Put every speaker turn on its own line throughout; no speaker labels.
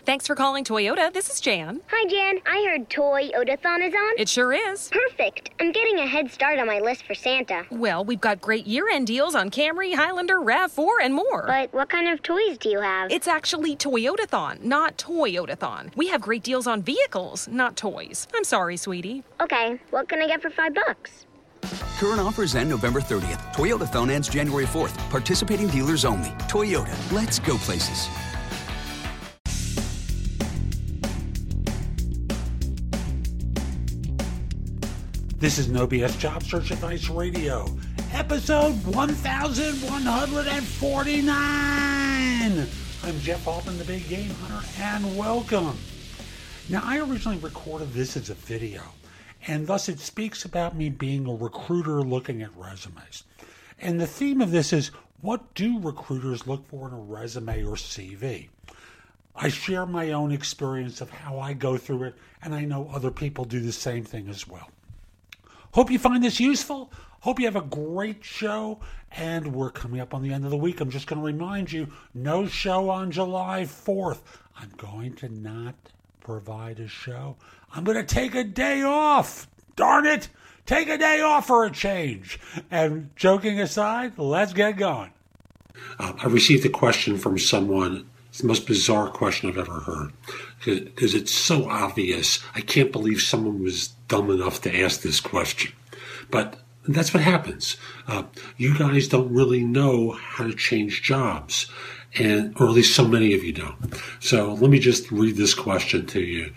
Thanks for calling Toyota. This is Jan.
Hi, Jan. I heard Toy-Odathon is on.
It sure is.
Perfect. I'm getting a head start on my list for Santa.
Well, we've got great year-end deals on Camry, Highlander, RAV4, and more.
But what kind of toys do you have?
It's actually Toyotathon, not Toyotathon. We have great deals on vehicles, not toys. I'm sorry, sweetie.
Okay, what can I get for $5?
Current offers end November 30th. Toyotathon ends January 4th. Participating dealers only. Toyota. Let's go places.
This is No BS Job Search Advice Radio, episode 1149. I'm Jeff Altman, the Big Game Hunter, and welcome. Now, I originally recorded this as a video, and thus it speaks about me being a recruiter looking at resumes. And the theme of this is, what do recruiters look for in a resume or CV? I share my own experience of how I go through it, and I know other people do the same thing as well. Hope you find this useful. Hope you have a great show. And we're coming up on the end of the week. I'm just going to remind you, no show on July 4th. I'm going to not provide a show. I'm going to take a day off. Darn it. Take a day off for a change. And joking aside, let's get going. I received a question from someone. It's the most bizarre question I've ever heard because it's so obvious. I can't believe someone was dumb enough to ask this question. But that's what happens. You guys don't really know how to change jobs, or at least so many of you don't. So let me just read this question to you.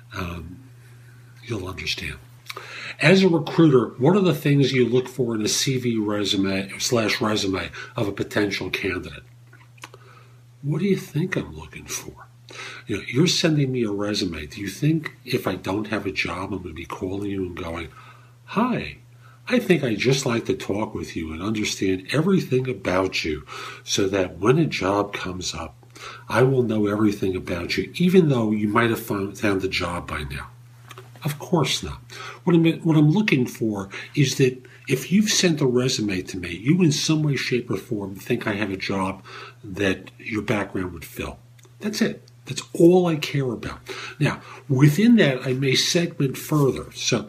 You'll understand. As a recruiter, what are the things you look for in a CV resume of a potential candidate? What do you think I'm looking for? You're sending me a resume. Do you think if I don't have a job, I'm going to be calling you and going, hi, I think I'd just like to talk with you and understand everything about you so that when a job comes up, I will know everything about you, even though you might have found a job by now? Of course not. What I'm looking for is that if you've sent a resume to me, you in some way, shape, or form think I have a job that your background would fill. That's it. That's all I care about. Now, within that, I may segment further. So,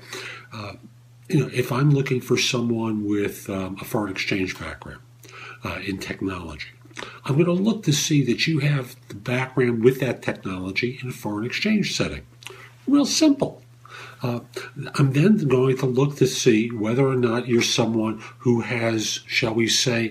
if I'm looking for someone with a foreign exchange background in technology, I'm going to look to see that you have the background with that technology in a foreign exchange setting. Real simple. I'm then going to look to see whether or not you're someone who has, shall we say,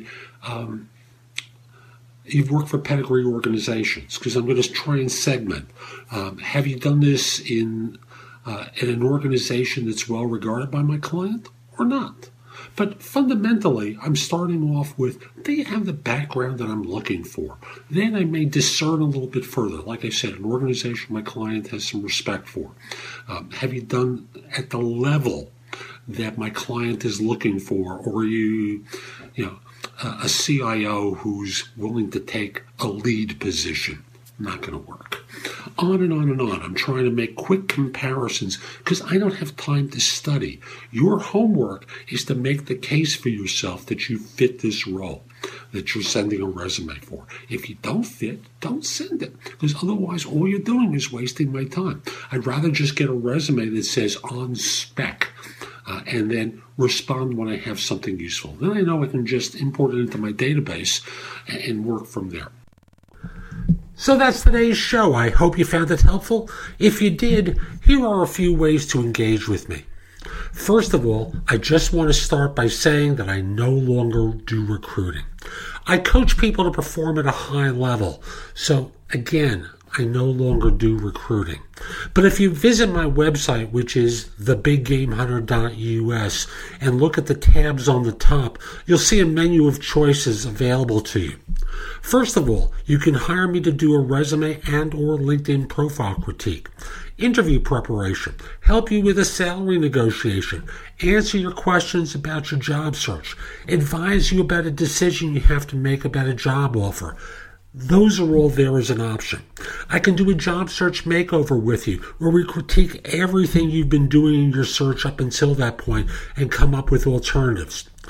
you've worked for pedigree organizations, because I'm going to try and segment. Have you done this in an organization that's well regarded by my client or not? But fundamentally, I'm starting off with, do you have the background that I'm looking for? Then I may discern a little bit further. Like I said, an organization my client has some respect for. Have you done at the level that my client is looking for? Or are you a CIO who's willing to take a lead position? Not going to work. On and on and on. I'm trying to make quick comparisons because I don't have time to study. Your homework is to make the case for yourself that you fit this role that you're sending a resume for. If you don't fit, don't send it, because otherwise all you're doing is wasting my time. I'd rather just get a resume that says on spec and then respond when I have something useful. Then I know I can just import it into my database and work from there. So that's today's show. I hope you found it helpful. If you did, here are a few ways to engage with me. First of all, I just want to start by saying that I no longer do recruiting. I coach people to perform at a high level. So again, I no longer do recruiting. But if you visit my website, which is thebiggamehunter.us, and look at the tabs on the top, you'll see a menu of choices available to you. First of all, you can hire me to do a resume and or LinkedIn profile critique, interview preparation, help you with a salary negotiation, answer your questions about your job search, advise you about a decision you have to make about a job offer. Those are all there as an option. I can do a job search makeover with you, where we critique everything you've been doing in your search up until that point and come up with alternatives.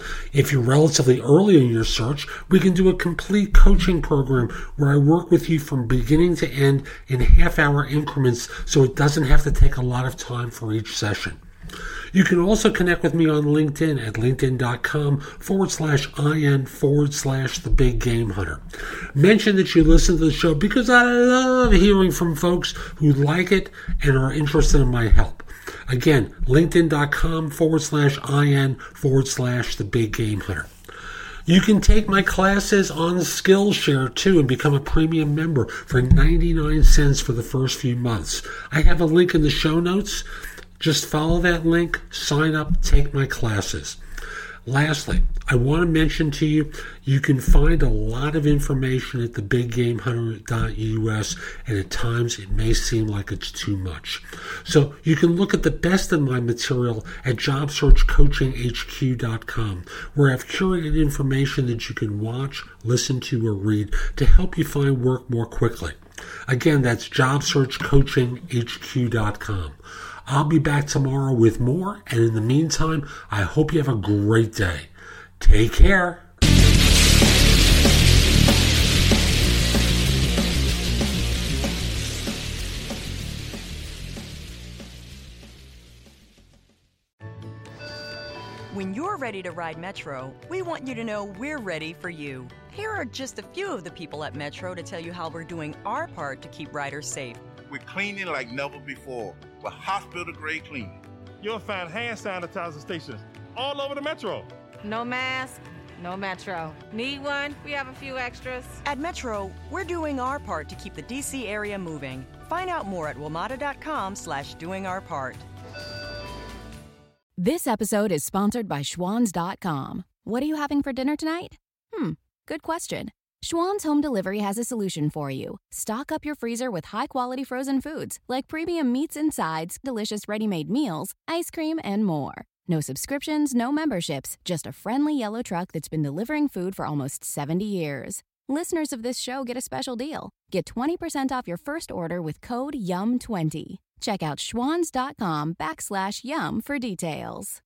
If you're relatively early in your search, we can do a complete coaching program where I work with you from beginning to end in half-hour increments so it doesn't have to take a lot of time for each session. You can also connect with me on LinkedIn at linkedin.com/IN/The Big Game Hunter. Mention that you listen to the show because I love hearing from folks who like it and are interested in my help. Again, linkedin.com/IN/The Big Game Hunter. You can take my classes on Skillshare too and become a premium member for 99 cents for the first few months. I have a link in the show notes. Just follow that link, sign up, take my classes. Lastly, I want to mention to you, you can find a lot of information at thebiggamehunter.us, and at times it may seem like it's too much. So you can look at the best of my material at JobSearchCoachingHQ.com, where I've curated information that you can watch, listen to, or read to help you find work more quickly. Again, that's JobSearchCoachingHQ.com. I'll be back tomorrow with more, and in the meantime, I hope you have a great day. Take care.
When you're ready to ride Metro, we want you to know we're ready for you. Here are just a few of the people at Metro to tell you how we're doing our part to keep riders safe.
We're cleaning like never before with hospital-grade cleaning.
You'll find hand sanitizer stations all over the Metro.
No mask, no Metro. Need one? We have a few extras.
At Metro, we're doing our part to keep the D.C. area moving. Find out more at WMATA.com/doingourpart.
This episode is sponsored by Schwans.com. What are you having for dinner tonight? Good question. Schwann's Home Delivery has a solution for you. Stock up your freezer with high-quality frozen foods like premium meats and sides, delicious ready-made meals, ice cream, and more. No subscriptions, no memberships, just a friendly yellow truck that's been delivering food for almost 70 years. Listeners of this show get a special deal. Get 20% off your first order with code YUM20. Check out schwans.com/YUM for details.